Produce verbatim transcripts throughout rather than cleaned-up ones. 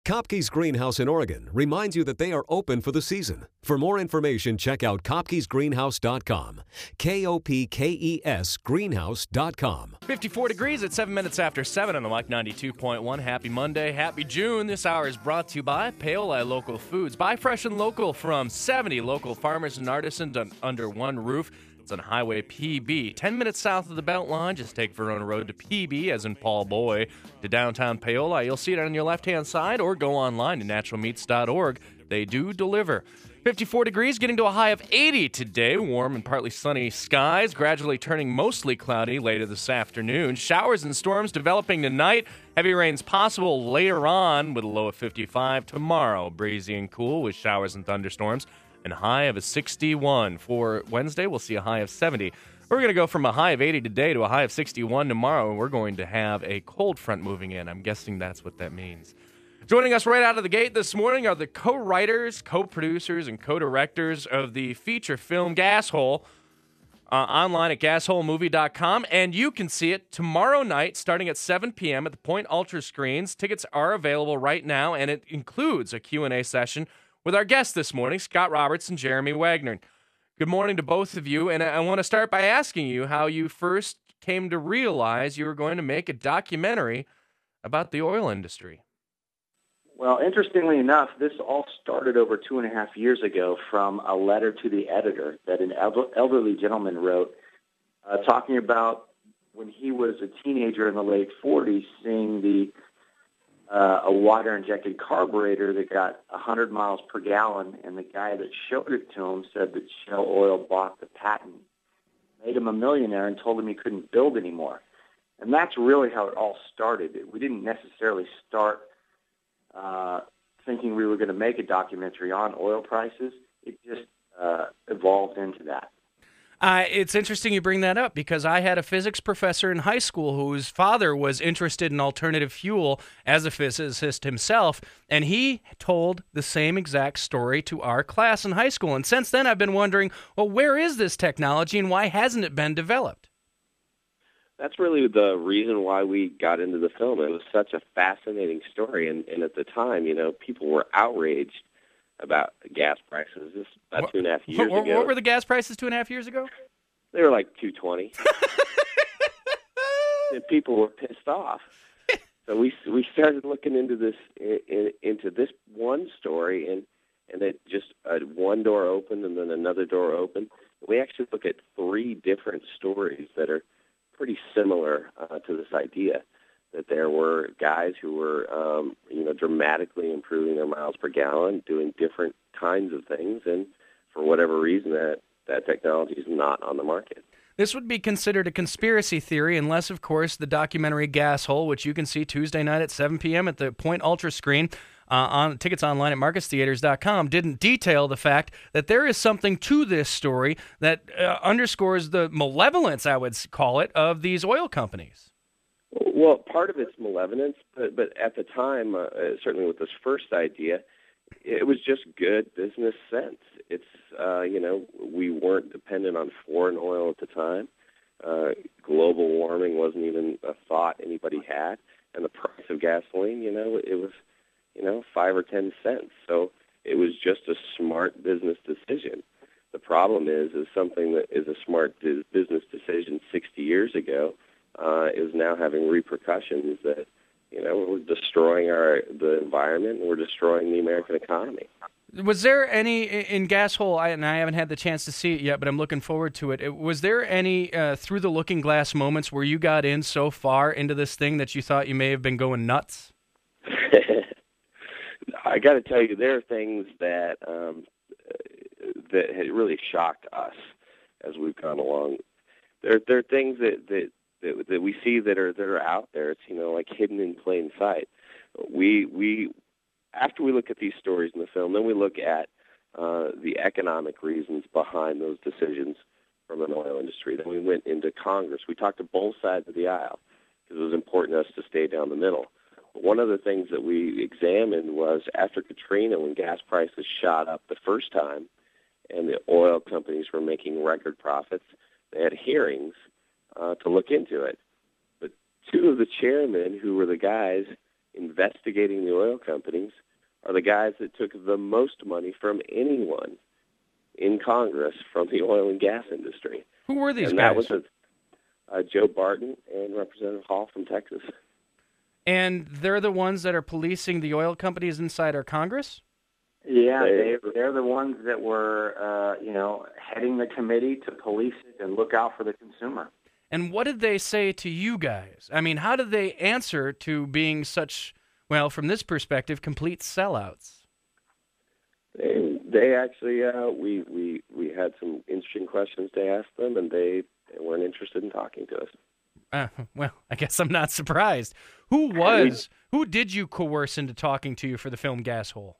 Kopke's Greenhouse in Oregon reminds you that they are open for the season. For more information, check out kopkes greenhouse dot com. K O P K E S greenhouse dot com. fifty-four degrees at seven minutes after seven on the Mike ninety-two point one. Happy Monday, happy June. This hour is brought to you by Paoli Local Foods. Buy fresh and local from seventy local farmers and artisans under one roof. It's on Highway P B. Ten minutes south of the Beltline. Just take Verona Road to P B, as in Paul Boy, to downtown Paoli. You'll see it on your left-hand side, or go online to natural meats dot org. They do deliver. fifty-four degrees, getting to a high of eighty today. Warm and partly sunny skies, gradually turning mostly cloudy later this afternoon. Showers and storms developing tonight. Heavy rains possible later on with a low of fifty-five. Tomorrow, breezy and cool with showers and thunderstorms. And a high of a sixty-one. For Wednesday, we'll see a high of seventy. We're going to go from a high of eighty today to a high of sixty-one tomorrow, and we're going to have a cold front moving in. I'm guessing that's what that means. Joining us right out of the gate this morning are the co-writers, co-producers, and co-directors of the feature film Gas Hole, uh, online at gas hole movie dot com, and you can see it tomorrow night starting at seven p.m. at the Point Ultra Screens. Tickets are available right now, and it includes a Q and A session with our guests this morning, Scott Roberts and Jeremy Wagner. Good morning to both of you, and I want to start by asking you how you first came to realize you were going to make a documentary about the oil industry. Well, interestingly enough, this all started over two and a half years ago from a letter to the editor that an elderly gentleman wrote uh, talking about when he was a teenager in the late forties, seeing the Uh, a water-injected carburetor that got one hundred miles per gallon, and the guy that showed it to him said that Shell Oil bought the patent, made him a millionaire, and told him he couldn't build anymore. And that's really how it all started. We didn't necessarily start uh, thinking we were going to make a documentary on oil prices. It just uh, evolved into that. Uh, it's interesting you bring that up because I had a physics professor in high school whose father was interested in alternative fuel as a physicist himself, and he told the same exact story to our class in high school. And since then, I've been wondering, well, where is this technology and why hasn't it been developed? That's really the reason why we got into the film. It was such a fascinating story, and, and at the time, you know, people were outraged about gas prices. This about what, two and a half years what, ago. What were the gas prices two and a half years ago? They were like two twenty. And people were pissed off. So we we started looking into this in, into this one story, and and it just uh, one door opened and then another door opened. We actually look at three different stories that are pretty similar uh, to this idea. That there were guys who were, um, you know, dramatically improving their miles per gallon, doing different kinds of things, and for whatever reason, that, that technology is not on the market. This would be considered a conspiracy theory unless, of course, the documentary Gas Hole, which you can see Tuesday night at seven p.m. at the Point Ultra Screen, uh, on tickets online at marcus theaters dot com, didn't detail the fact that there is something to this story that uh, underscores the malevolence, I would call it, of these oil companies. Well, part of it's malevolence, but, but at the time, uh, certainly with this first idea, it was just good business sense. It's, uh, you know, we weren't dependent on foreign oil at the time. Uh, global warming wasn't even a thought anybody had. And the price of gasoline, you know, it was, you know, five or ten cents. So it was just a smart business decision. The problem is, is something that is a smart business decision sixty years ago uh, is now having repercussions that, you know, we're destroying our the environment and we're destroying the American economy. Was there any, in Gas Hole, I, and I haven't had the chance to see it yet, but I'm looking forward to it, was there any uh, through-the-looking-glass moments where you got in so far into this thing that you thought you may have been going nuts? I got to tell you, there are things that um, that had really shocked us as we've gone along. There, there are things that, that, that, that we see that are that are out there. It's, you know, like hidden in plain sight. We we after we look at these stories in the film, then we look at uh, the economic reasons behind those decisions from an oil industry. Then we went into Congress. We talked to both sides of the aisle because it was important to us to stay down the middle. But one of the things that we examined was after Katrina, when gas prices shot up the first time and the oil companies were making record profits, they had hearings uh, to look into it. But two of the chairmen, who were the guys investigating the oil companies are the guys that took the most money from anyone in Congress from the oil and gas industry. Who were these and guys? That was a, uh, Joe Barton and Representative Hall from Texas. And they're the ones that are policing the oil companies inside our Congress? Yeah, they, they're the ones that were, uh, you know, heading the committee to police it and look out for the consumer. And what did they say to you guys? I mean, how did they answer to being such, well, from this perspective, complete sellouts? They, they actually, uh, we, we, we had some interesting questions to ask them, and they, they weren't interested in talking to us. Uh, well, I guess I'm not surprised. Who was, who did you coerce into talking to you for the film Gas Hole?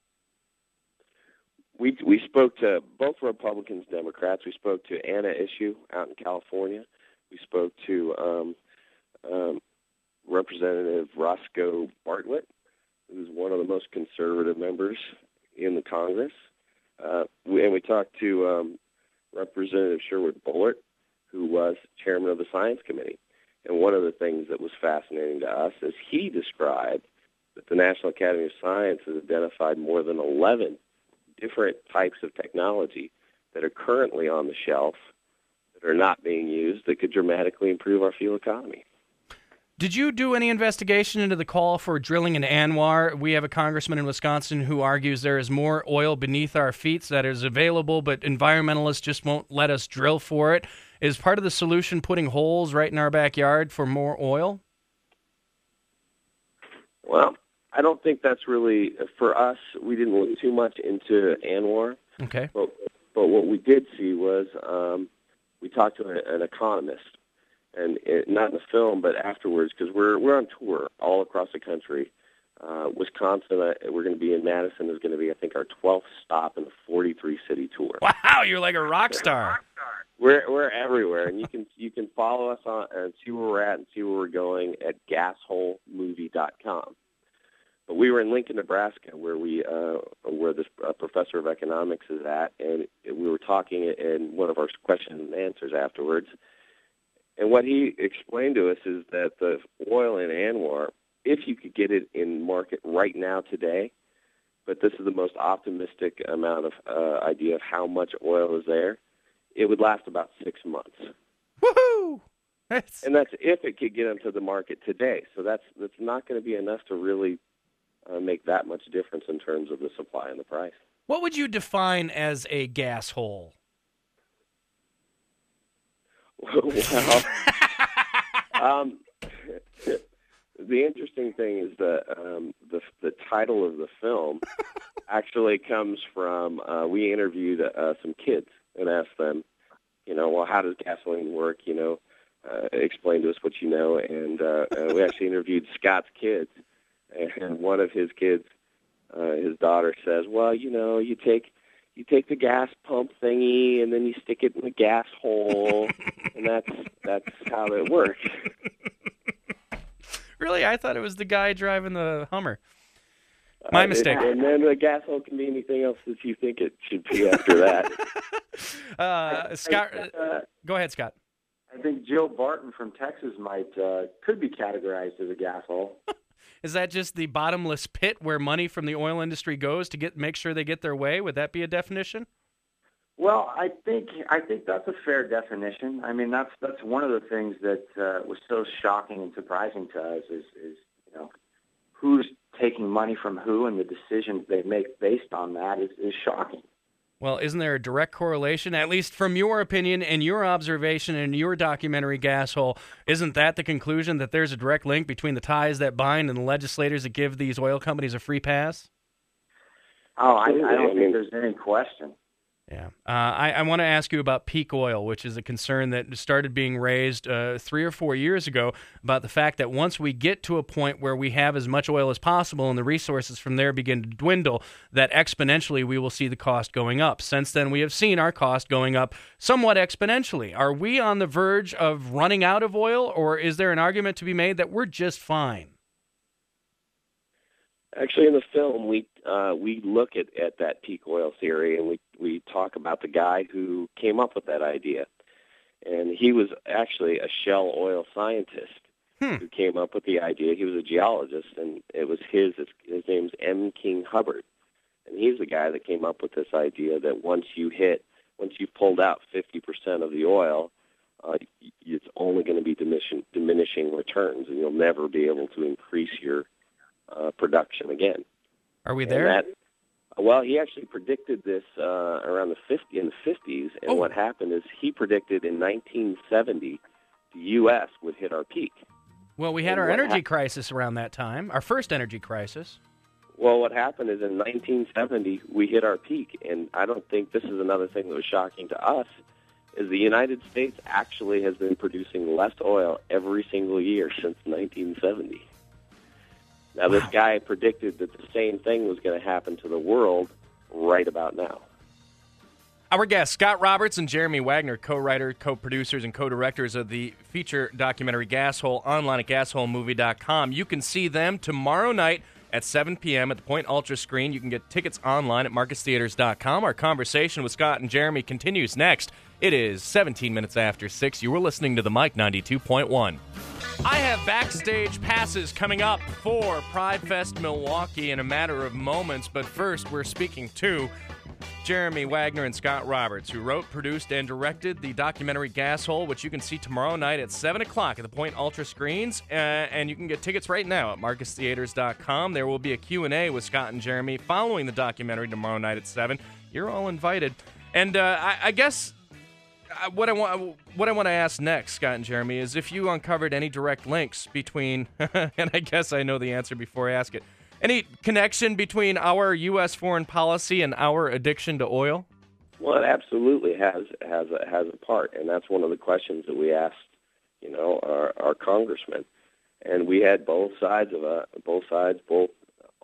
We we spoke to both Republicans, Democrats. We spoke to Anna Issue out in California. We spoke to um, um, Representative Roscoe Bartlett, who's one of the most conservative members in the Congress. Uh, we, and we talked to um, Representative Sherwood Bullard, who was chairman of the Science Committee. And one of the things that was fascinating to us is he described that the National Academy of Science has identified more than eleven different types of technology that are currently on the shelf that are not being used that could dramatically improve our fuel economy. Did you do any investigation into the call for drilling in ANWR? We have a congressman in Wisconsin who argues there is more oil beneath our feet that is available, but environmentalists just won't let us drill for it. Is part of the solution putting holes right in our backyard for more oil? Well, I don't think that's really, for us, we didn't look too much into ANWR. Okay. But, but what we did see was um, we talked to an, an economist, and it, not in the film, but afterwards, because we're we're on tour all across the country. Uh, Wisconsin, uh, we're going to be in Madison, is going to be, I think, our twelfth stop in the forty-three city tour. Wow, you're like a rock star. We're we're everywhere, and you can you can follow us on and see where we're at and see where we're going at gas hole movie dot com. But we were in Lincoln, Nebraska, where we uh, where this uh, professor of economics is at, and we were talking in one of our questions and answers afterwards. And what he explained to us is that the oil in ANWR, if you could get it in market right now today, but this is the most optimistic amount of uh, idea of how much oil is there, it would last about six months. Woohoo! That's... And that's if it could get into the market today. So that's that's not going to be enough to really uh, make that much difference in terms of the supply and the price. What would you define as a gas hole? Well, um, the interesting thing is that um, the the title of the film actually comes from, uh, we interviewed uh, some kids and asked them, you know, well, how does gasoline work? You know, uh, explain to us what you know. And uh, uh, we actually interviewed Scott's kids, and one of his kids, uh, his daughter says, well, you know, you take you take the gas pump thingy and then you stick it in the gas hole, and that's that's how it works. Really? I thought it was the guy driving the Hummer. My uh, mistake. It, and then the gas hole can be anything else that you think it should be after that. uh, Scott, uh, go ahead, Scott. I think Joe Barton from Texas might uh, could be categorized as a gas hole. Is that just the bottomless pit where money from the oil industry goes to get make sure they get their way? Would that be a definition? Well, I think I think that's a fair definition. I mean, that's that's one of the things that uh, was so shocking and surprising to us is, is you know who's taking money from who, and the decisions they make based on that is, is shocking. Well, isn't there a direct correlation, at least from your opinion and your observation in your documentary, Gas Hole, isn't that the conclusion, that there's a direct link between the ties that bind and the legislators that give these oil companies a free pass? Oh, I, I don't think there's any question. Yeah. Uh, I, I want to ask you about peak oil, which is a concern that started being raised uh, three or four years ago about the fact that once we get to a point where we have as much oil as possible and the resources from there begin to dwindle, that exponentially we will see the cost going up. Since then, we have seen our cost going up somewhat exponentially. Are we on the verge of running out of oil, or is there an argument to be made that we're just fine? Actually, in the film, we uh, we look at, at that peak oil theory, and we, we talk about the guy who came up with that idea. And he was actually a Shell oil scientist. hmm. who came up with the idea. He was a geologist, and it was his. His name's M. King Hubbard, and he's the guy that came up with this idea that once you hit, once you've pulled out fifty percent of the oil, uh, it's only going to be diminishing, diminishing returns, and you'll never be able to increase your uh, production again. Are we there? And that, well, he actually predicted this uh, around the fifty in the fifties, and oh. what happened is he predicted in nineteen seventy the U S would hit our peak. Well, we had and our energy hap- crisis around that time, our first energy crisis. Well, what happened is in nineteen seventy we hit our peak, and I don't think this is another thing that was shocking to us, is the United States actually has been producing less oil every single year since nineteen seventy. Now, this guy predicted that the same thing was going to happen to the world right about now. Our guests, Scott Roberts and Jeremy Wagner, co-writer, co-producers, and co-directors of the feature documentary Gas Hole, online at gas hole movie dot com. You can see them tomorrow night at seven p.m. at the Point Ultra Screen. You can get tickets online at marcus theaters dot com. Our conversation with Scott and Jeremy continues next. It is seventeen minutes after six. You were listening to the Mike ninety-two point one. I have backstage passes coming up for Pride Fest Milwaukee in a matter of moments, but first we're speaking to Jeremy Wagner and Scott Roberts, who wrote, produced, and directed the documentary Gas Hole, which you can see tomorrow night at seven o'clock at the Point Ultra Screens, uh, and you can get tickets right now at marcus theaters dot com. There will be a Q and A with Scott and Jeremy following the documentary tomorrow night at seven. You're all invited. And uh, I, I guess what I want what I want to ask next, Scott and Jeremy, is if you uncovered any direct links between, and I guess I know the answer before I ask it, any connection between our U S foreign policy and our addiction to oil? Well, it absolutely has has a, has a part, and that's one of the questions that we asked, you know, our, our congressman, and we had both sides of a both sides, both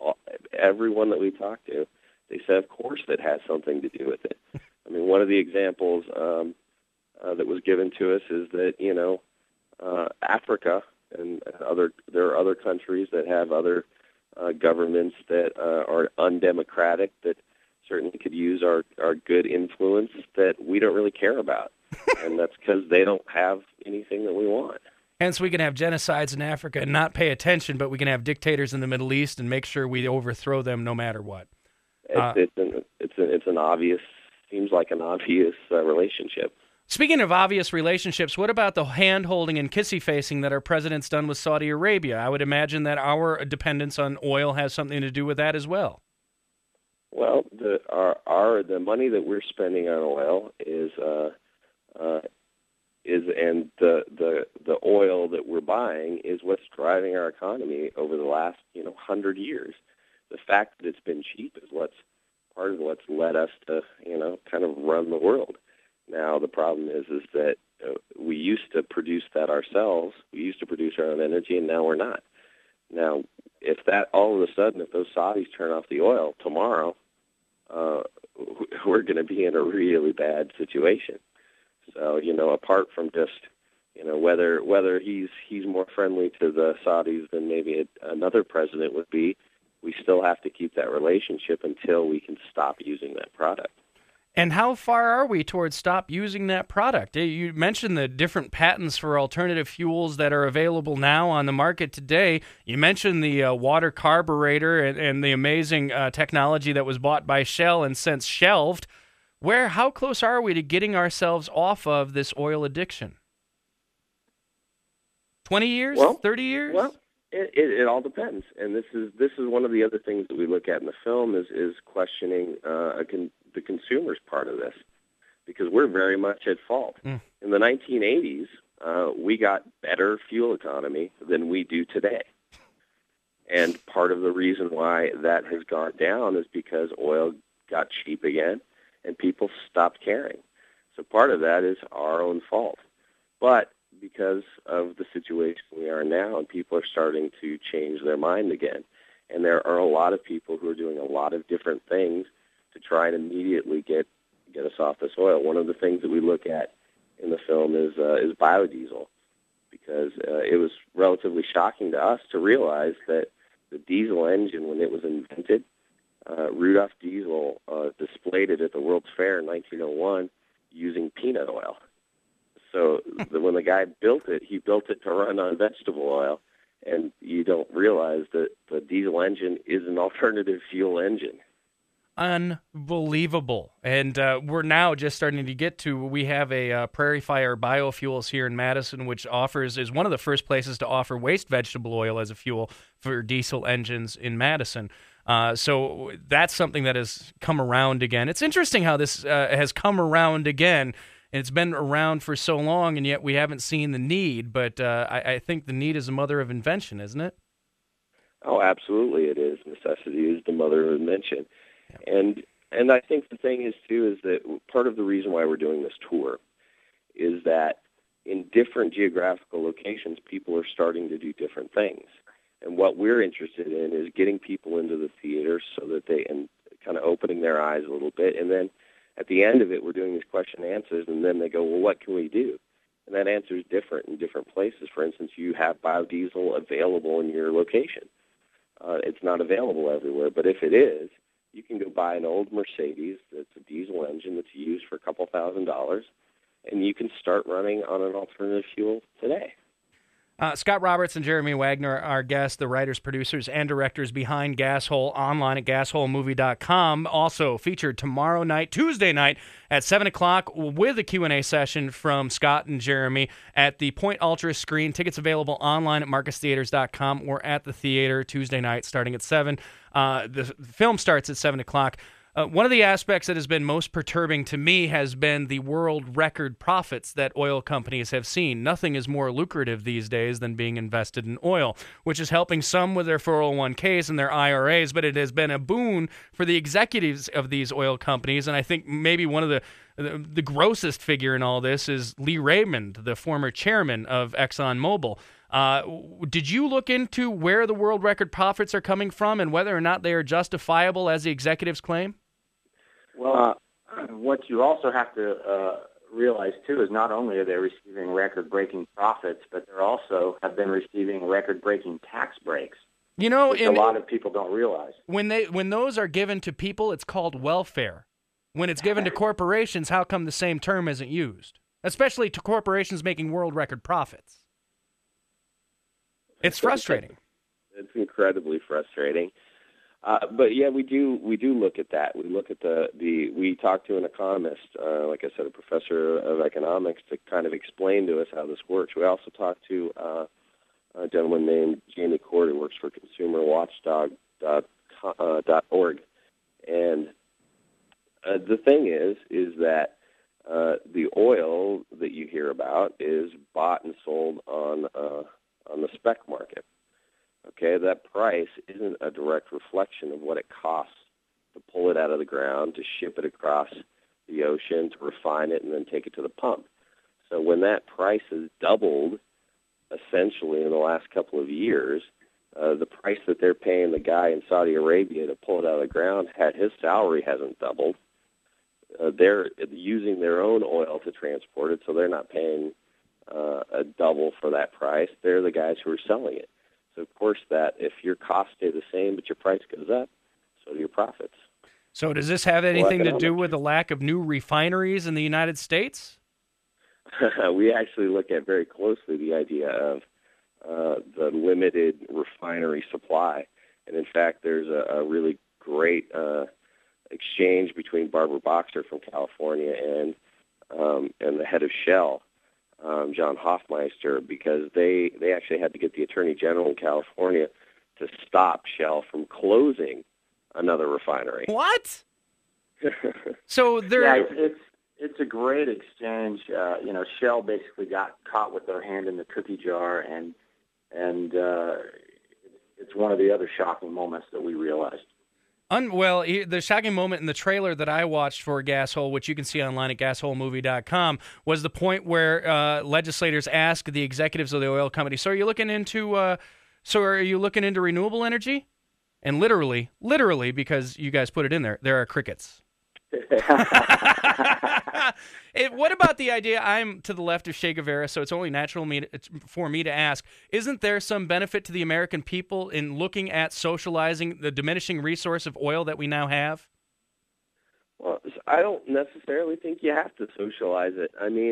everyone that we talked to, they said, of course, that has something to do with it. I mean, one of the examples um, uh, that was given to us is that you know, uh, Africa and other there are other countries that have other Uh, governments that uh, are undemocratic that certainly could use our, our good influence that we don't really care about. And that's because they don't have anything that we want. Hence, we can have genocides in Africa and not pay attention, but we can have dictators in the Middle East and make sure we overthrow them no matter what. It's, Uh, it's, an, it's, an, it's an obvious, seems like an obvious uh, relationship. Speaking of obvious relationships, what about the hand-holding and kissy-facing that our president's done with Saudi Arabia? I would imagine that our dependence on oil has something to do with that as well. Well, the our, our the money that we're spending on oil is uh, uh, is and the the the oil that we're buying is what's driving our economy over the last you know hundred years. The fact that it's been cheap is what's part of what's led us to you know kind of run the world. Now, the problem is is that uh, we used to produce that ourselves. We used to produce our own energy, and now we're not. Now, if that all of a sudden, if those Saudis turn off the oil tomorrow, uh, we're going to be in a really bad situation. So, you know, apart from just, you know, whether whether he's he's more friendly to the Saudis than maybe a, another president would be, we still have to keep that relationship until we can stop using that product. And how far are we towards stop using that product? You mentioned the different patents for alternative fuels that are available now on the market today. You mentioned the uh, water carburetor and, and the amazing uh, technology that was bought by Shell and since shelved. Where, how close are we to getting ourselves off of this oil addiction? twenty years? Well, thirty years? Well, it, it, it all depends. And this is this is one of the other things that we look at in the film is, is questioning uh, a con- the consumer's part of this, because we're very much at fault. Mm. In the nineteen eighties, uh, we got better fuel economy than we do today. And part of the reason why that has gone down is because oil got cheap again and people stopped caring. So part of that is our own fault. But because of the situation we are now, and people are starting to change their mind again, and there are a lot of people who are doing a lot of different things to try and immediately get get us off this oil. One of the things that we look at in the film is uh, is biodiesel, because uh, it was relatively shocking to us to realize that the diesel engine, when it was invented, uh, Rudolph Diesel uh, displayed it at the World's Fair in nineteen oh one using peanut oil. So the, when the guy built it, he built it to run on vegetable oil, and you don't realize that the diesel engine is an alternative fuel engine. Unbelievable. And uh, we're now just starting to get to, we have a uh, Prairie Fire Biofuels here in Madison, which offers, is one of the first places to offer waste vegetable oil as a fuel for diesel engines in Madison. Uh, so that's something that has come around again. It's interesting how this uh, has come around again. And it's been around for so long, and yet we haven't seen the need. But uh, I, I think the need is the mother of invention, isn't it? Oh, absolutely it is. Necessity is the mother of invention. And and I think the thing is, too, is that part of the reason why we're doing this tour is that in different geographical locations, people are starting to do different things. And what we're interested in is getting people into the theater so that they, and kind of opening their eyes a little bit. And then at the end of it, we're doing these question and answers, and then they go, well, what can we do? And that answer is different in different places. For instance, you have biodiesel available in your location. Uh, it's not available everywhere, but if it is, you can go buy an old Mercedes that's a diesel engine that's used for a couple thousand dollars, and you can start running on an alternative fuel today. Uh, Scott Roberts and Jeremy Wagner are our guests, the writers, producers, and directors behind Gas Hole, online at gas hole movie dot com. Also featured tomorrow night, Tuesday night, at seven o'clock with a Q and A session from Scott and Jeremy at the Point Ultra screen. Tickets available online at marcus theaters dot com or at the theater Tuesday night starting at seven. Uh, the film starts at seven o'clock. Uh, one of the aspects that has been most perturbing to me has been the world record profits that oil companies have seen. Nothing is more lucrative these days than being invested in oil, which is helping some with their four oh one k's and their I R As, but it has been a boon for the executives of these oil companies. And I think maybe one of the the, the grossest figure in all this is Lee Raymond, the former chairman of ExxonMobil. Uh, did you look into where the world record profits are coming from and whether or not they are justifiable as the executives claim? Well, uh, what you also have to uh, realize, too, is not only are they receiving record-breaking profits, but they also have been receiving record-breaking tax breaks, you know, which in, a lot of people don't realize. When they when those are given to people, it's called welfare. When it's given to corporations, how come the same term isn't used? Especially to corporations making world record profits. It's frustrating. It's incredibly frustrating. Uh, but yeah, we do we do look at that. We look at the, the we talked to an economist, uh, like I said, a professor of economics, to kind of explain to us how this works. We also talked to uh, a gentleman named Jamie Cord, who works for consumer watchdog dot org. And uh, the thing is, is that uh, the oil that you hear about is bought and sold on uh, on the spec market. Okay, that price isn't a direct reflection of what it costs to pull it out of the ground, to ship it across the ocean, to refine it, and then take it to the pump. So when that price has doubled, essentially in the last couple of years, uh, the price that they're paying the guy in Saudi Arabia to pull it out of the ground, had his salary hasn't doubled. Uh, they're using their own oil to transport it, so they're not paying uh, a double for that price. They're the guys who are selling it. So, of course, that if your costs stay the same but your price goes up, so do your profits. So does this have anything to do with the lack of new refineries in the United States? We actually look at very closely the idea of uh, the limited refinery supply. And, in fact, there's a, a really great uh, exchange between Barbara Boxer from California and um, and the head of Shell, Um, John Hofmeister, because they, they actually had to get the Attorney General in California to stop Shell from closing another refinery. What? So there, yeah, it's, it's it's a great exchange. Uh, you know, Shell basically got caught with their hand in the cookie jar, and and uh, it's one of the other shocking moments that we realized. Un- well, the shocking moment in the trailer that I watched for Gas Hole, which you can see online at gas hole movie dot com, was the point where uh, legislators asked the executives of the oil company, so are you looking into uh, so are you looking into renewable energy? And literally, literally, because you guys put it in there, there are crickets. It, what about the idea, I'm to the left of Che Guevara, so it's only natural me to, for me to ask, isn't there some benefit to the American people in looking at socializing the diminishing resource of oil that we now have? Well, I don't necessarily think you have to socialize it. I mean,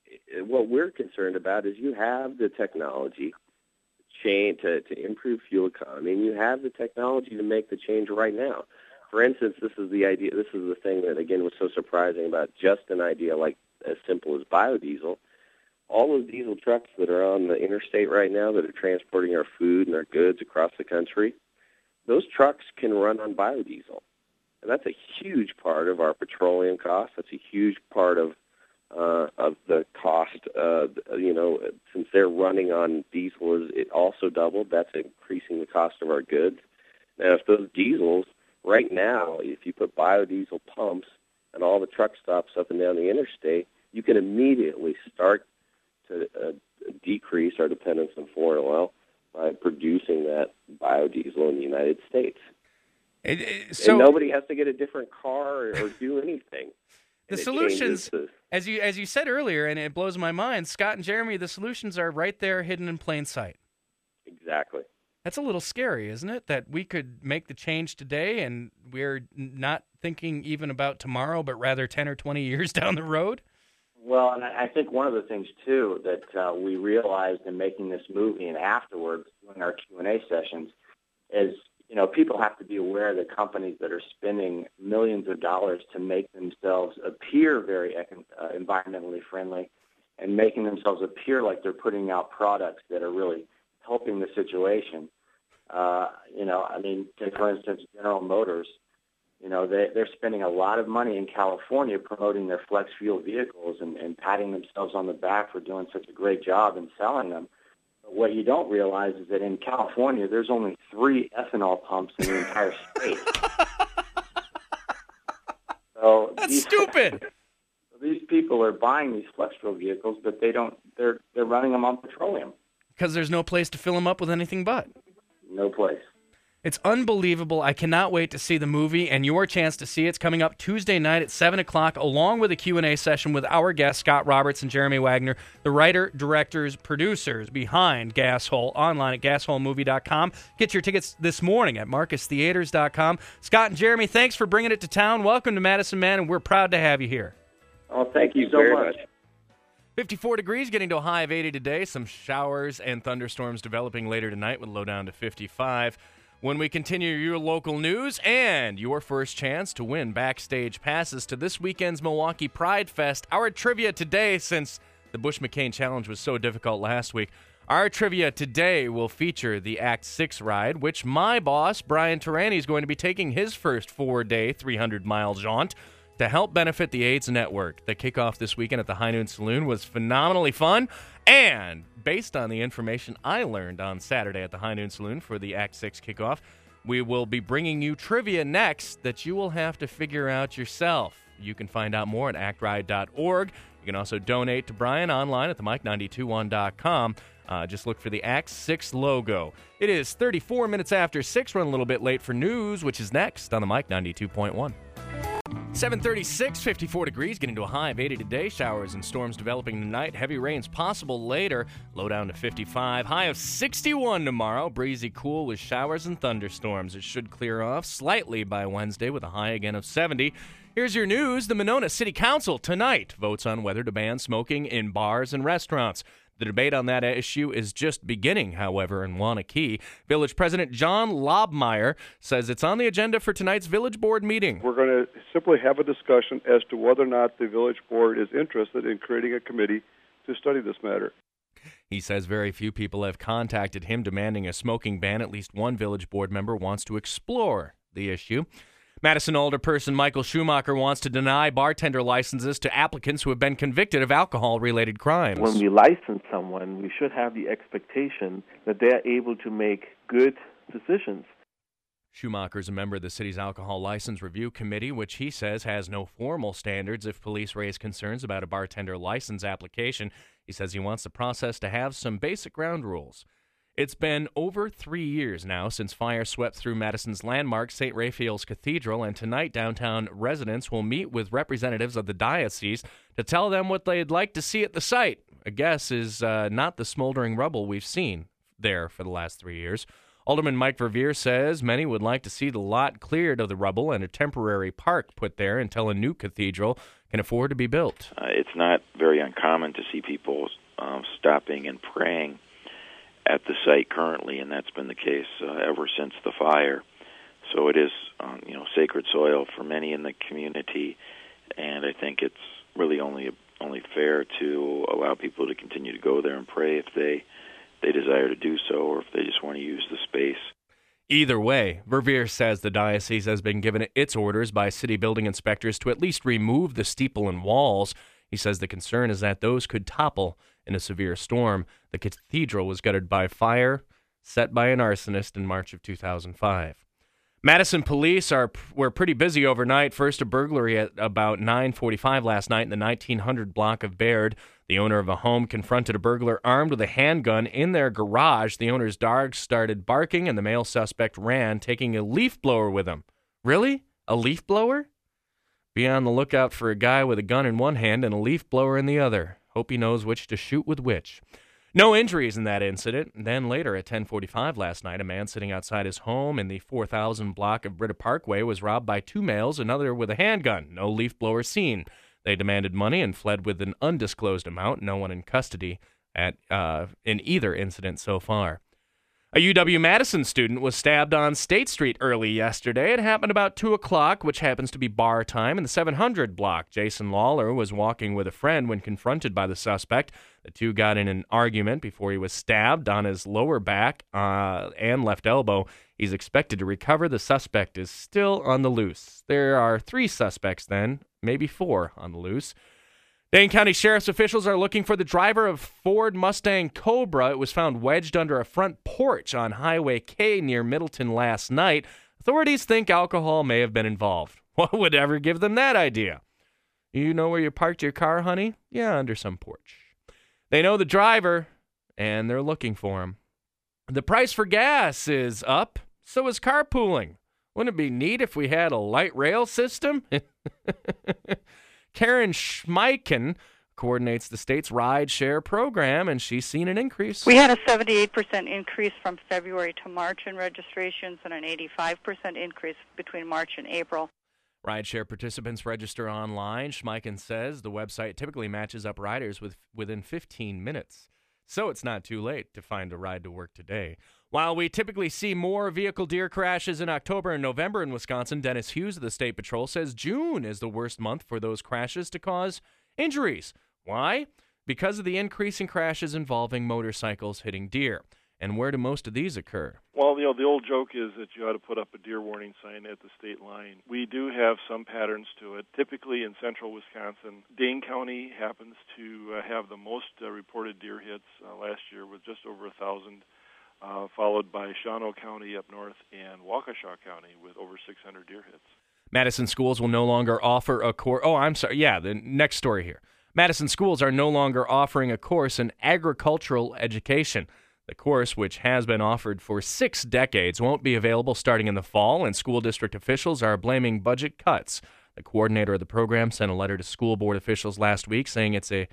what we're concerned about is you have the technology chain to, to improve fuel economy, and you have the technology to make the change right now. For instance, this is the idea. This is the thing that, again, was so surprising about just an idea like as simple as biodiesel. All of the diesel trucks that are on the interstate right now that are transporting our food and our goods across the country, those trucks can run on biodiesel. And that's a huge part of our petroleum cost. That's a huge part of uh, of the cost. Uh, you know, since they're running on diesel, it also doubled. That's increasing the cost of our goods. Now, if those diesels, right now, if you put biodiesel pumps and all the truck stops up and down the interstate, you can immediately start to uh, decrease our dependence on foreign oil by producing that biodiesel in the United States. It, it, so and nobody has to get a different car or, or do anything. The solutions, the... as you as you said earlier, and it blows my mind, Scott and Jeremy, the solutions are right there hidden in plain sight. Exactly. That's a little scary, isn't it? That we could make the change today and we're not thinking even about tomorrow, but rather ten or twenty years down the road? Well, and I think one of the things, too, that uh, we realized in making this movie and afterwards doing our Q and A sessions is, you know, people have to be aware that companies that are spending millions of dollars to make themselves appear very uh, environmentally friendly and making themselves appear like they're putting out products that are really helping the situation. Uh, you know, I mean, take, for instance, General Motors. You know, they, they're spending a lot of money in California promoting their flex fuel vehicles and, and patting themselves on the back for doing such a great job in selling them. But what you don't realize is that in California, there's only three ethanol pumps in the entire state. So That's these, stupid. These people are buying these flex fuel vehicles, but they don't. They're they're running them on petroleum. Because there's no place to fill them up with anything but. No place. It's unbelievable. I cannot wait to see the movie, and your chance to see it's coming up Tuesday night at seven o'clock, along with a Q and A session with our guests, Scott Roberts and Jeremy Wagner, the writer, directors, producers behind Gas Hole, online at gas hole movie dot com. Get your tickets this morning at marcus theaters dot com. Scott and Jeremy, thanks for bringing it to town. Welcome to Madison, Man, and we're proud to have you here. Oh, thank you so very much. much. fifty-four degrees, getting to a high of eighty today. Some showers and thunderstorms developing later tonight with a low down to fifty-five. When we continue your local news and your first chance to win backstage passes to this weekend's Milwaukee Pride Fest, our trivia today, since the Bush McCain Challenge was so difficult last week, our trivia today will feature the Act six ride, which my boss, Brian Terani, is going to be taking his first four-day, three hundred mile jaunt to help benefit the AIDS Network. The kickoff this weekend at the High Noon Saloon was phenomenally fun, and based on the information I learned on Saturday at the High Noon Saloon for the Act six kickoff, we will be bringing you trivia next that you will have to figure out yourself. You can find out more at act ride dot org. You can also donate to Brian online at the mike nine two one dot com. Uh, just look for the Act six logo. It is thirty-four minutes after six. Run a little bit late for news, which is next on the Mike ninety-two point one. seven thirty-six, fifty-four degrees, getting to a high of eighty today. Showers and storms developing tonight. Heavy rains possible later. Low down to fifty-five. High of sixty-one tomorrow. Breezy cool with showers and thunderstorms. It should clear off slightly by Wednesday with a high again of seventy. Here's your news. The Monona City Council tonight votes on whether to ban smoking in bars and restaurants. The debate on that issue is just beginning, however, in Wanakee. Village President John Lobmeyer says it's on the agenda for tonight's Village Board meeting. We're going to simply have a discussion as to whether or not the Village Board is interested in creating a committee to study this matter. He says very few people have contacted him demanding a smoking ban. At least one Village Board member wants to explore the issue. Madison Alderperson Michael Schumacher wants to deny bartender licenses to applicants who have been convicted of alcohol-related crimes. When we license someone, we should have the expectation that they're able to make good decisions. Schumacher is a member of the city's Alcohol License Review Committee, which he says has no formal standards if police raise concerns about a bartender license application. He says he wants the process to have some basic ground rules. It's been over three years now since fire swept through Madison's landmark, Saint Raphael's Cathedral, and tonight downtown residents will meet with representatives of the diocese to tell them what they'd like to see at the site. A guess is uh, not the smoldering rubble we've seen there for the last three years. Alderman Mike Verveer says many would like to see the lot cleared of the rubble and a temporary park put there until a new cathedral can afford to be built. Uh, it's not very uncommon to see people uh, stopping and praying at the site currently, and that's been the case uh, ever since the fire. So it is, um, you know, sacred soil for many in the community, and I think it's really only only fair to allow people to continue to go there and pray if they they desire to do so, or if they just want to use the space. Either way, Verveer says the diocese has been given its orders by city building inspectors to at least remove the steeple and walls. He says the concern is that those could topple in a severe storm. The cathedral was gutted by fire set by an arsonist in March of two thousand five. Madison police are were pretty busy overnight. First, a burglary at about nine forty-five last night in the nineteen hundred block of Baird. The owner of a home confronted a burglar armed with a handgun in their garage. The owner's dog started barking, and the male suspect ran, taking a leaf blower with him. Really? A leaf blower? Be on the lookout for a guy with a gun in one hand and a leaf blower in the other. Hope he knows which to shoot with which. No injuries in that incident. Then later at ten forty-five last night, a man sitting outside his home in the four thousand block of Britta Parkway was robbed by two males, another with a handgun. No leaf blower seen. They demanded money and fled with an undisclosed amount. No one in custody at uh, in either incident so far. A U W-Madison student was stabbed on State Street early yesterday. It happened about two o'clock, which happens to be bar time, in the seven hundred block. Jason Lawler was walking with a friend when confronted by the suspect. The two got in an argument before he was stabbed on his lower back uh, and left elbow. He's expected to recover. The suspect is still on the loose. There are three suspects then, maybe four on the loose. Dane County Sheriff's officials are looking for the driver of Ford Mustang Cobra. It was found wedged under a front porch on Highway K near Middleton last night. Authorities think alcohol may have been involved. What would ever give them that idea? You know where you parked your car, honey? Yeah, under some porch. They know the driver, and they're looking for him. The price for gas is up, so is carpooling. Wouldn't it be neat if we had a light rail system? Karen Schmeichen coordinates the state's ride-share program, and she's seen an increase. We had a seventy-eight percent increase from February to March in registrations and an eighty-five percent increase between March and April. Rideshare participants register online. Schmeichen says the website typically matches up riders with, within fifteen minutes, so it's not too late to find a ride to work today. While we typically see more vehicle deer crashes in October and November in Wisconsin, Dennis Hughes of the State Patrol says June is the worst month for those crashes to cause injuries. Why? Because of the increase in crashes involving motorcycles hitting deer. And where do most of these occur? Well, you know, the old joke is that you ought to put up a deer warning sign at the state line. We do have some patterns to it. Typically in central Wisconsin, Dane County happens to uh, have the most uh, reported deer hits uh, last year with just over a thousand. Uh, followed by Shawano County up north and Waukesha County with over six hundred deer hits. Madison schools will no longer offer a course. Oh, I'm sorry. Yeah, the next story here. Madison schools are no longer offering a course in agricultural education. The course, which has been offered for six decades, won't be available starting in the fall, and school district officials are blaming budget cuts. The coordinator of the program sent a letter to school board officials last week saying it's a,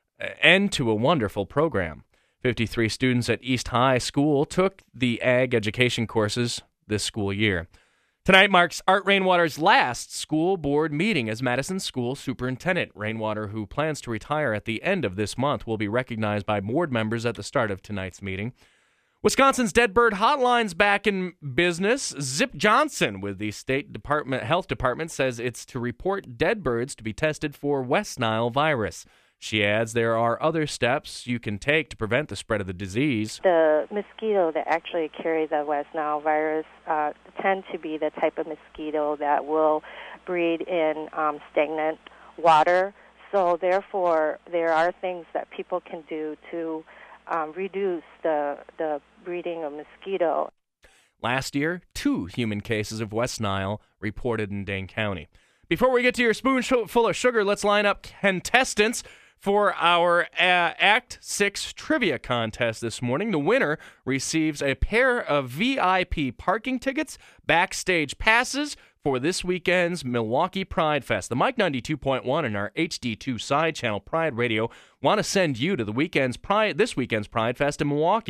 a end to a wonderful program. fifty-three students at East High School took the ag education courses this school year. Tonight marks Art Rainwater's last school board meeting as Madison School Superintendent. Rainwater, who plans to retire at the end of this month, will be recognized by board members at the start of tonight's meeting. Wisconsin's Dead Bird Hotline's back in business. Zip Johnson with the State Department Health Department says it's to report dead birds to be tested for West Nile virus. She adds there are other steps you can take to prevent the spread of the disease. The mosquito that actually carry the West Nile virus uh, tend to be the type of mosquito that will breed in um, stagnant water. So therefore, there are things that people can do to um, reduce the, the breeding of mosquito. Last year, two human cases of West Nile reported in Dane County. Before we get to your spoonful of sugar, let's line up contestants for our uh, Act six Trivia Contest this morning. The winner receives a pair of V I P parking tickets, backstage passes for this weekend's Milwaukee Pride Fest. The Mike ninety-two point one and our H D two side channel Pride Radio want to send you to the weekend's Pride, this weekend's Pride Fest in Milwaukee.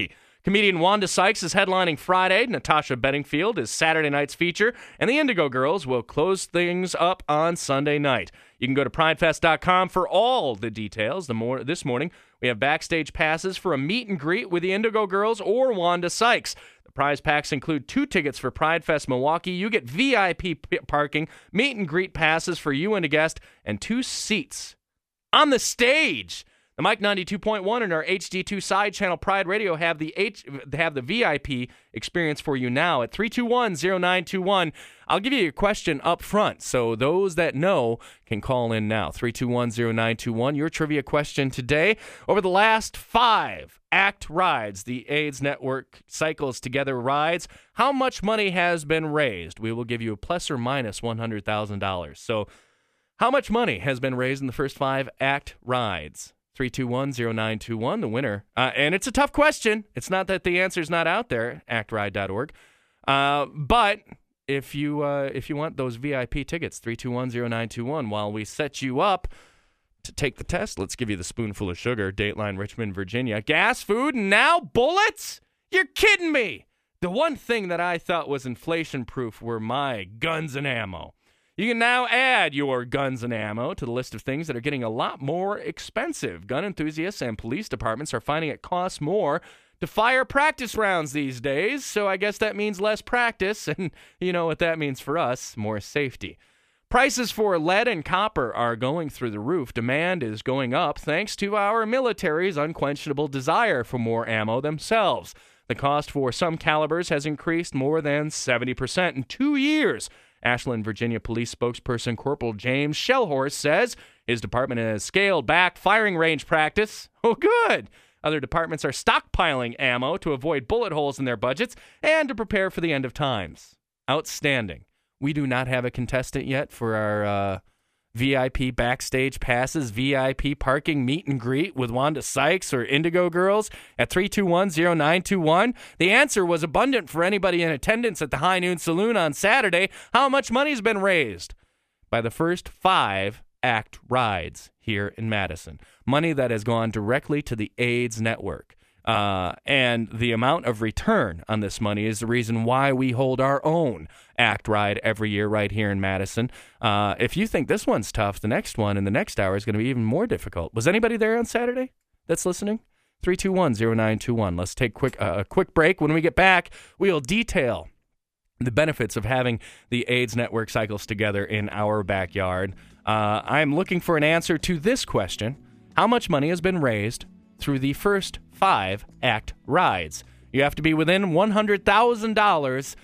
Comedian Wanda Sykes is headlining Friday. Natasha Bedingfield is Saturday night's feature. And the Indigo Girls will close things up on Sunday night. You can go to pride fest dot com for all the details. The more This morning, we have backstage passes for a meet and greet with the Indigo Girls or Wanda Sykes. The prize packs include two tickets for Pride Fest Milwaukee. You get V I P p- parking, meet and greet passes for you and a guest, and two seats on the stage. The Mike ninety-two point one and our H D two side channel Pride Radio have the H, have the V I P experience for you now at three two one, zero nine two one. I'll give you a question up front, so those that know can call in now. three two one, zero nine two one. Your trivia question today. Over the last five ACT rides, the AIDS Network Cycles Together rides, how much money has been raised? We will give you a plus or minus one hundred thousand dollars. So how much money has been raised in the first five ACT rides? three two one, zero nine two one, the winner. Uh, and it's a tough question. It's not that the answer's not out there, act ride dot org. Uh, but if you uh, if you want those V I P tickets, three two one, zero nine two one, while we set you up to take the test, let's give you the spoonful of sugar, Dateline, Richmond, Virginia. Gas, food, and now bullets? You're kidding me. The one thing that I thought was inflation-proof were my guns and ammo. You can now add your guns and ammo to the list of things that are getting a lot more expensive. Gun enthusiasts and police departments are finding it costs more to fire practice rounds these days, so I guess that means less practice, and you know what that means for us, more safety. Prices for lead and copper are going through the roof. Demand is going up thanks to our military's unquenchable desire for more ammo themselves. The cost for some calibers has increased more than seventy percent in two years. Ashland, Virginia Police spokesperson Corporal James Shellhorse says his department has scaled back firing range practice. Oh, good. Other departments are stockpiling ammo to avoid bullet holes in their budgets and to prepare for the end of times. Outstanding. We do not have a contestant yet for our uh, V I P backstage passes, V I P parking meet and greet with Wanda Sykes or Indigo Girls at three two one, zero nine two one. The answer was abundant for anybody in attendance at the High Noon Saloon on Saturday. How much money's been raised by the first five ACT rides here in Madison? Money that has gone directly to the AIDS Network. Uh, and the amount of return on this money is the reason why we hold our own ACT ride every year right here in Madison. Uh, if you think this one's tough, the next one in the next hour is going to be even more difficult. Was anybody there on Saturday that's listening? three two one, zero nine two one. Let's take quick, uh, a quick break. When we get back, we'll detail the benefits of having the AIDS Network Cycles Together in our backyard. Uh, I'm looking for an answer to this question. How much money has been raised through the first five ACT rides? You have to be within one hundred thousand dollars,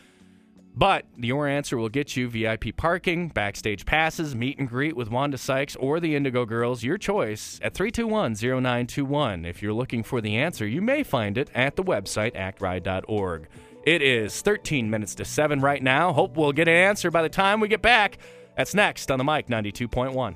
but your answer will get you V I P parking, backstage passes, meet and greet with Wanda Sykes or the Indigo Girls, your choice, at three two one, zero nine two one. If you're looking for the answer, you may find it at the website, act ride dot org. It is thirteen minutes to seven right now. Hope we'll get an answer by the time we get back. That's next on the Mike ninety-two point one.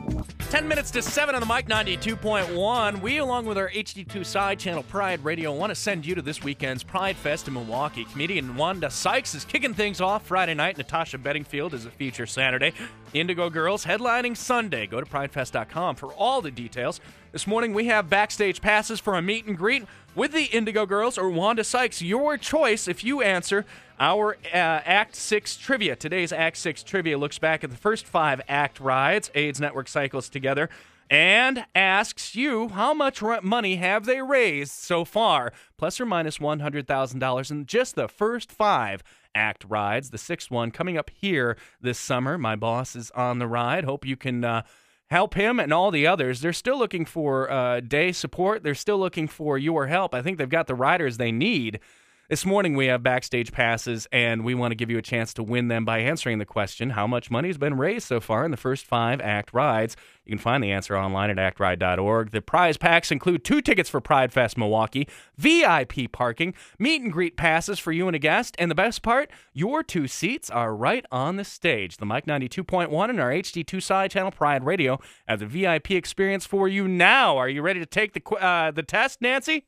ten minutes to seven on the Mike ninety-two point one. We, along with our H D two side channel Pride Radio, want to send you to this weekend's Pride Fest in Milwaukee. Comedian Wanda Sykes is kicking things off Friday night. Natasha Bedingfield is a feature Saturday. The Indigo Girls headlining Sunday. Go to pride fest dot com for all the details. This morning we have backstage passes for a meet and greet with the Indigo Girls or Wanda Sykes. Your choice if you answer our uh, Act six trivia. Today's Act six trivia looks back at the first five ACT rides, AIDS Network Cycles Together, and asks you how much money have they raised so far, plus or minus one hundred thousand dollars in just the first five ACT rides. The sixth one coming up here this summer. My boss is on the ride. Hope you can uh, help him and all the others. They're still looking for uh, day support. They're still looking for your help. I think they've got the riders they need. This morning we have backstage passes, and we want to give you a chance to win them by answering the question, how much money has been raised so far in the first five ACT rides? You can find the answer online at act ride dot org. The prize packs include two tickets for Pride Fest Milwaukee, V I P parking, meet and greet passes for you and a guest, and the best part, your two seats are right on the stage. The Mike ninety-two point one and our H D two side channel Pride Radio have the V I P experience for you now. Are you ready to take the uh, the test, Nancy?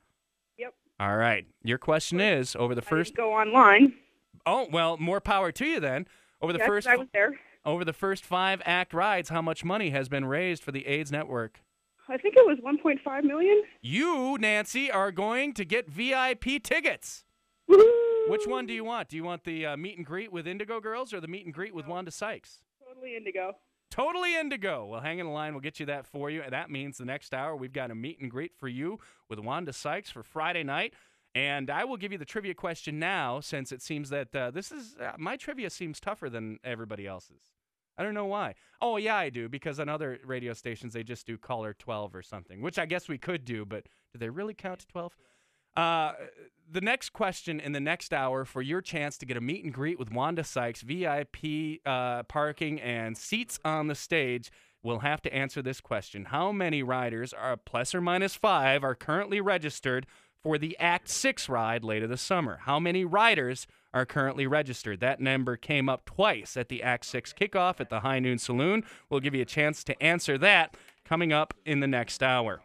All right. Your question is, over the first... I didn't go online. Oh, well, more power to you then. Over the yes, first I was there. Over the first five ACT rides, how much money has been raised for the AIDS Network? I think it was one point five million. You, Nancy, are going to get V I P tickets. Woo-hoo! Which one do you want? Do you want the uh, meet and greet with Indigo Girls or the meet and greet with Wanda Sykes? Totally Indigo. Totally Indigo. Well, hang in the line. We'll get you that for you. And that means the next hour we've got a meet and greet for you with Wanda Sykes for Friday night. And I will give you the trivia question now, since it seems that uh, this is uh, my trivia seems tougher than everybody else's. I don't know why. Oh, yeah, I do, because on other radio stations, they just do caller twelve or something, which I guess we could do, but do they really count to twelve? Uh, the next question in the next hour for your chance to get a meet and greet with Wanda Sykes, V I P uh, parking and seats on the stage, will have to answer this question. How many riders, are plus or minus five, are currently registered for the Act six ride later this summer? How many riders are currently registered? That number came up twice at the Act six kickoff at the High Noon Saloon. We'll give you a chance to answer that coming up in the next hour.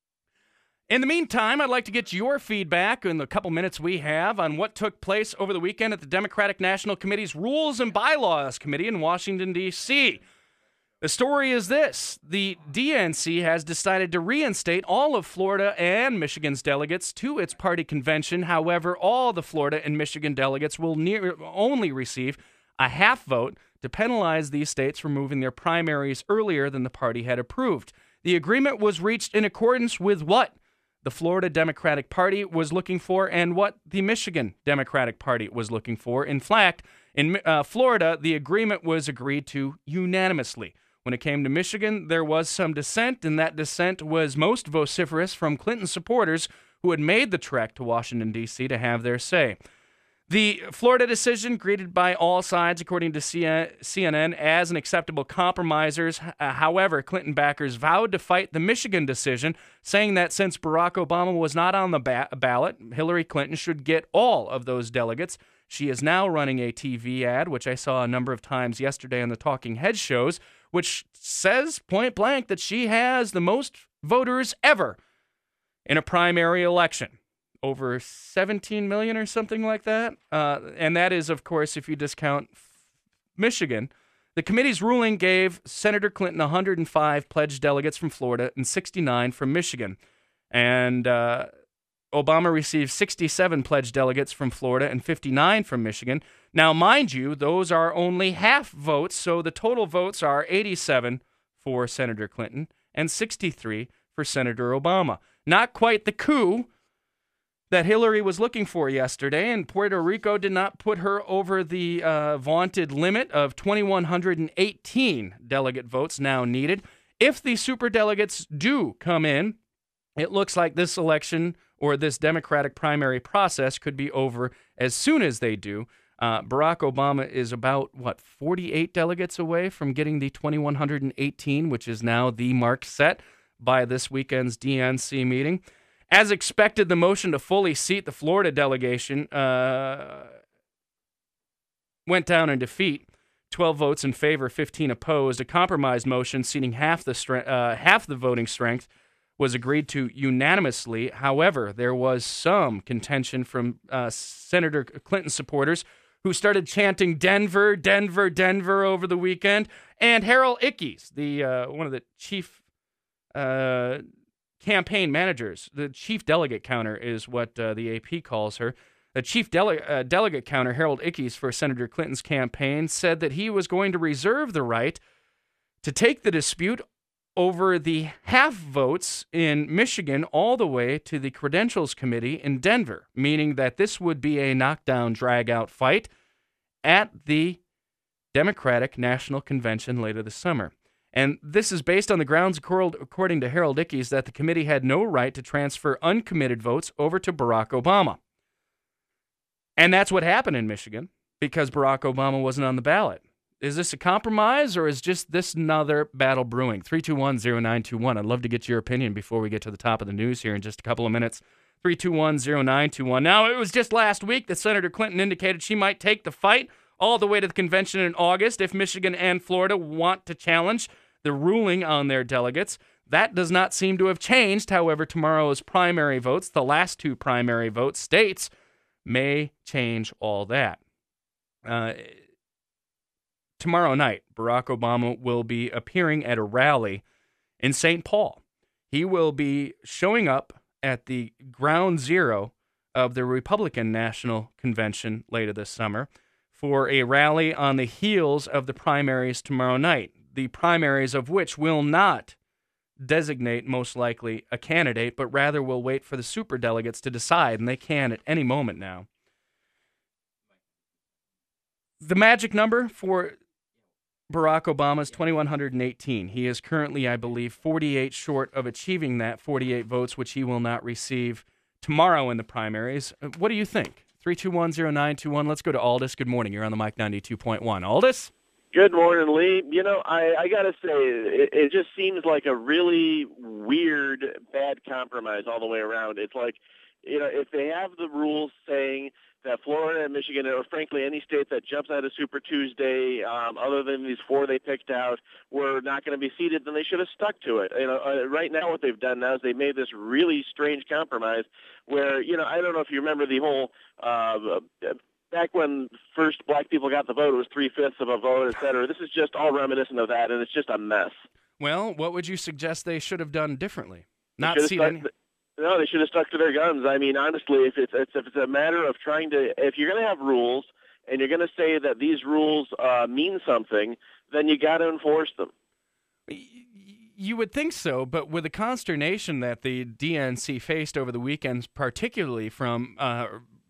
In the meantime, I'd like to get your feedback in the couple minutes we have on what took place over the weekend at the Democratic National Committee's Rules and Bylaws Committee in Washington, D C The story is this. The D N C has decided to reinstate all of Florida and Michigan's delegates to its party convention. However, all the Florida and Michigan delegates will near, only receive a half vote to penalize these states for moving their primaries earlier than the party had approved. The agreement was reached in accordance with what the Florida Democratic Party was looking for and what the Michigan Democratic Party was looking for. In fact, in uh, Florida, the agreement was agreed to unanimously. When it came to Michigan, there was some dissent, and that dissent was most vociferous from Clinton supporters who had made the trek to Washington, D C to have their say. The Florida decision, greeted by all sides, according to C N N, as an acceptable compromisers. Uh, however, Clinton backers vowed to fight the Michigan decision, saying that since Barack Obama was not on the ba- ballot, Hillary Clinton should get all of those delegates. She is now running a T V ad, which I saw a number of times yesterday on the Talking Heads shows, which says point blank that she has the most voters ever in a primary election. Over seventeen million or something like that. Uh, and that is, of course, if you discount Michigan. The committee's ruling gave Senator Clinton one hundred five pledged delegates from Florida and sixty-nine from Michigan. And uh, Obama received sixty-seven pledged delegates from Florida and fifty-nine from Michigan. Now, mind you, those are only half votes, so the total votes are eighty-seven for Senator Clinton and sixty-three for Senator Obama. Not quite the coup that Hillary was looking for yesterday, and Puerto Rico did not put her over the uh, vaunted limit of two thousand one hundred eighteen delegate votes now needed. If the superdelegates do come in, it looks like this election or this Democratic primary process could be over as soon as they do. Uh, Barack Obama is about, what, forty-eight delegates away from getting the two thousand one hundred eighteen, which is now the mark set by this weekend's D N C meeting. As expected, the motion to fully seat the Florida delegation uh, went down in defeat. twelve votes in favor, fifteen opposed. A compromise motion seating half the stre- uh, half the voting strength was agreed to unanimously. However, there was some contention from uh, Senator Clinton supporters who started chanting Denver, Denver, Denver over the weekend. And Harold Ickes, the uh, one of the chief uh, campaign managers, the chief delegate counter is what uh, the A P calls her. The chief dele- uh, delegate counter, Harold Ickes, for Senator Clinton's campaign, said that he was going to reserve the right to take the dispute over the half votes in Michigan all the way to the Credentials Committee in Denver, meaning that this would be a knockdown, drag-out fight at the Democratic National Convention later this summer. And this is based on the grounds, according to Harold Ickes, that the committee had no right to transfer uncommitted votes over to Barack Obama. And that's what happened in Michigan, because Barack Obama wasn't on the ballot. Is this a compromise, or is just this another battle brewing? three two one, zero nine two one. I'd love to get your opinion before we get to the top of the news here in just a couple of minutes. three two one, zero nine two one. Now, it was just last week that Senator Clinton indicated she might take the fight all the way to the convention in August if Michigan and Florida want to challenge the ruling on their delegates. That does not seem to have changed. However, tomorrow's primary votes, the last two primary vote states, may change all that. Uh, tomorrow night, Barack Obama will be appearing at a rally in Saint Paul. He will be showing up at the ground zero of the Republican National Convention later this summer for a rally on the heels of the primaries tomorrow night, the primaries of which will not designate, most likely, a candidate, but rather will wait for the superdelegates to decide, and they can at any moment now. The magic number for Barack Obama is two thousand one hundred eighteen. He is currently, I believe, forty-eight short of achieving that, forty-eight votes, which he will not receive tomorrow in the primaries. What do you think? three two one zero nine two one. Let's go to Aldis. Good morning. You're on the Mike ninety-two point one. Aldis? Good morning, Lee. You know, I, I got to say, it, it just seems like a really weird, bad compromise all the way around. It's like, you know, if they have the rules saying that Florida and Michigan, or frankly any state that jumps out of Super Tuesday, um, other than these four they picked out, were not going to be seated, then they should have stuck to it. You know, uh, right now what they've done now is they made this really strange compromise where, you know, I don't know if you remember the whole uh, back when first black people got the vote, it was three-fifths of a vote, et cetera. This is just all reminiscent of that, and it's just a mess. Well, what would you suggest they should have done differently? Not They should seat have any... stuck- No, they should have stuck to their guns. I mean, honestly, if it's, it's if it's a matter of trying to, if you're going to have rules and you're going to say that these rules uh, mean something, then you got to enforce them. You would think so, but with the consternation that the D N C faced over the weekend, particularly from uh,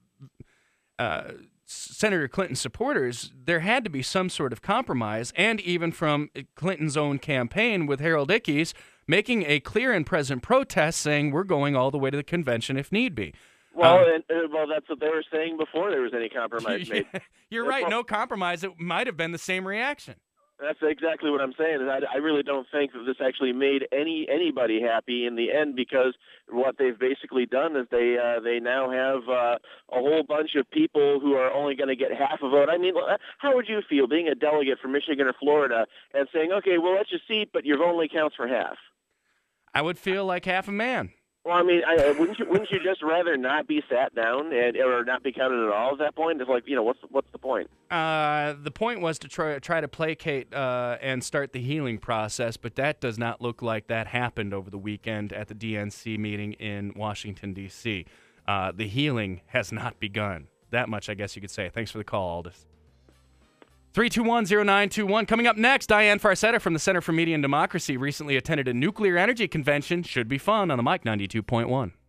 uh, Senator Clinton supporters, there had to be some sort of compromise, and even from Clinton's own campaign with Harold Ickes making a clear and present protest saying we're going all the way to the convention if need be. Well, Um, and, uh, well, that's what they were saying before there was any compromise made. You're right, no compromise. It might have been the same reaction. That's exactly what I'm saying. Is I, I really don't think that this actually made any anybody happy in the end, because what they've basically done is they uh, they now have uh, a whole bunch of people who are only going to get half a vote. I mean, how would you feel being a delegate from Michigan or Florida and saying, okay, we'll let you seat, but your vote only counts for half? I would feel like half a man. Well, I mean, I, wouldn't you wouldn't you just rather not be sat down and or not be counted at all at that point? It's like, you know, what's what's the point? Uh, the point was to try try to placate uh, and start the healing process, but that does not look like that happened over the weekend at the D N C meeting in Washington, D C Uh, the healing has not begun. That much, I guess you could say. Thanks for the call, Aldis. three two one zero nine two one. Coming up next, Diane Farcetta from the Center for Media and Democracy recently attended a nuclear energy convention. Should be fun on the Mike ninety-two point one.